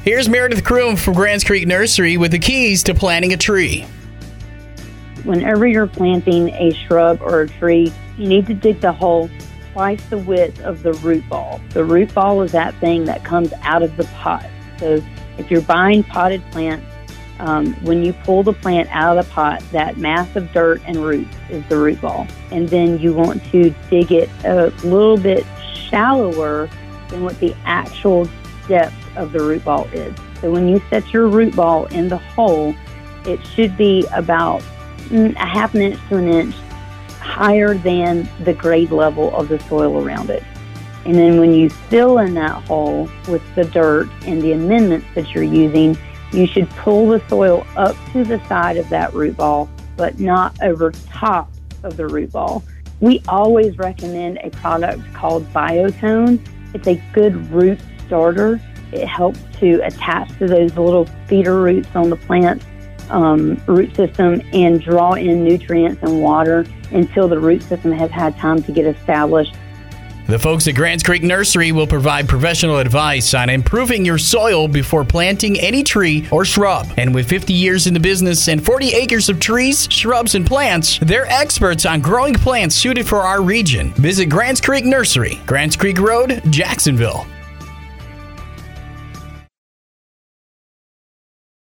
Here's Meredith Kroom from Grants Creek Nursery with the keys to planting a tree. Whenever you're planting a shrub or a tree, you need to dig the hole twice the width of the root ball. The root ball is that thing that comes out of the pot. So if you're buying potted plants, when you pull the plant out of the pot, that mass of dirt and roots is the root ball. And then you want to dig it a little bit shallower than what the actual depth of the root ball is. So when you set your root ball in the hole, it should be about a half an inch to an inch higher than the grade level of the soil around it. And then when you fill in that hole with the dirt and the amendments that you're using, you should pull the soil up to the side of that root ball, but not over top of the root ball. We always recommend a product called Biotone. It's a good root starter. It helps to attach to those little feeder roots on the plant's root system and draw in nutrients and water until the root system has had time to get established. The folks at Grants Creek Nursery will provide professional advice on improving your soil before planting any tree or shrub. And with 50 years in the business and 40 acres of trees, shrubs, and plants, they're experts on growing plants suited for our region. Visit Grants Creek Nursery, Grants Creek Road, Jacksonville.